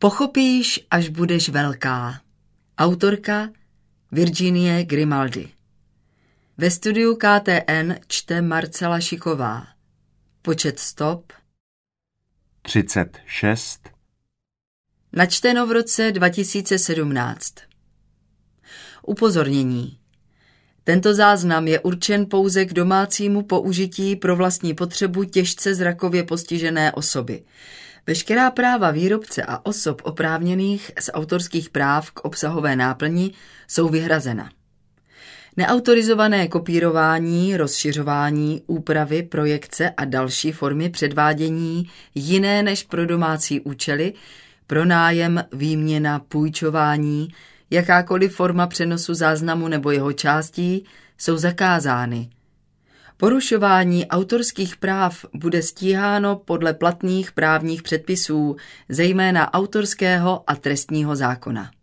Pochopíš, až budeš velká. Autorka Virginie Grimaldi. Ve studiu KTN čte Marcela Šiková. Počet stop 36. Načteno v roce 2017. Upozornění. Tento záznam je určen pouze k domácímu použití pro vlastní potřebu těžce zrakově postižené osoby. Veškerá práva výrobce a osob oprávněných z autorských práv k obsahové náplni jsou vyhrazena. Neautorizované kopírování, rozšiřování, úpravy, projekce a další formy předvádění jiné než pro domácí účely, pronájem, výměna, půjčování, jakákoliv forma přenosu záznamu nebo jeho částí jsou zakázány. Porušování autorských práv bude stíháno podle platných právních předpisů, zejména autorského a trestního zákona.